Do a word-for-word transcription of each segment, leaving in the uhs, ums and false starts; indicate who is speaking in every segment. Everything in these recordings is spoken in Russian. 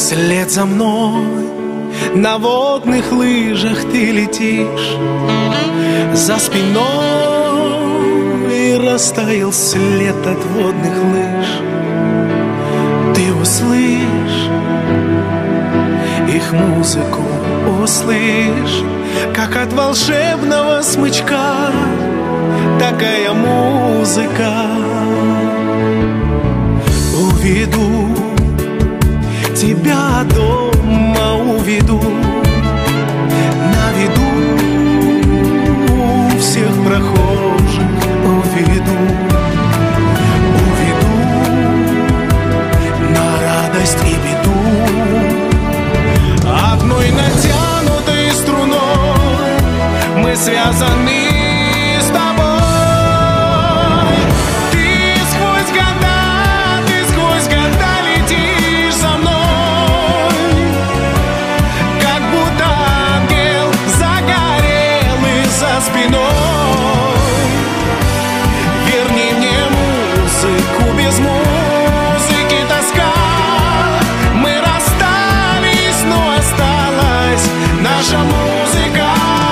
Speaker 1: Вслед за мной на водных лыжах ты летишь, за спиной растаял след от водных лыж. Ты услышь их музыку, услышь, как от волшебного смычка такая музыка. Уведу тебя дома, уведу, наведу всех прохожих, уведу, уведу на радость и беду. Одной натянутой струной мы связаны с тобой. Ты сквозь года, ты сквозь года летишь за мной, как будто ангел загорелый за спиной. Верни мне музыку, без музыки тоска. Мы расстались, но осталась наша музыка.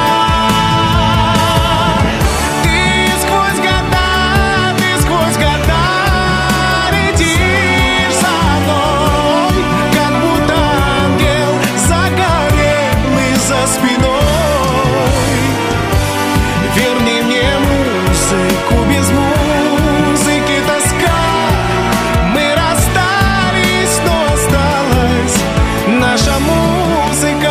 Speaker 1: Ты сквозь года, ты сквозь года летишь за мной, как будто ангел загорелый за спиной. Верни мне музыку, без музыки тоска. Мы расстались, но осталась наша музыка.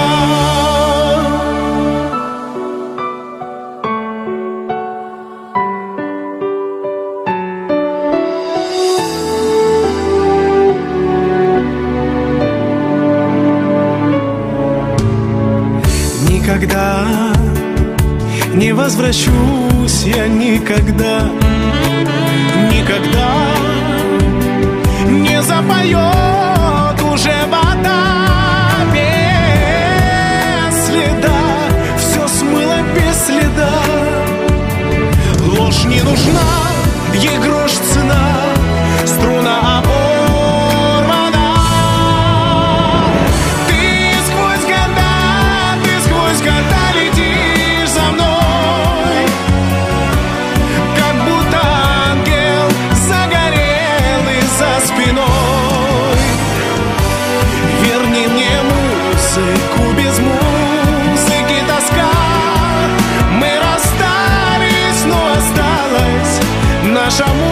Speaker 1: Никогда не возвращусь я, никогда, никогда не запоет уже вода без следа. Все смыло без следа. Ложь не нужна, ей грош цена, струна оборвана. Ты сквозь года, ты сквозь года летишь за мной, как будто ангел загорелый за спиной. Верни мне музыку, без музыки тоска. Мы расстались, но осталась наша музыка.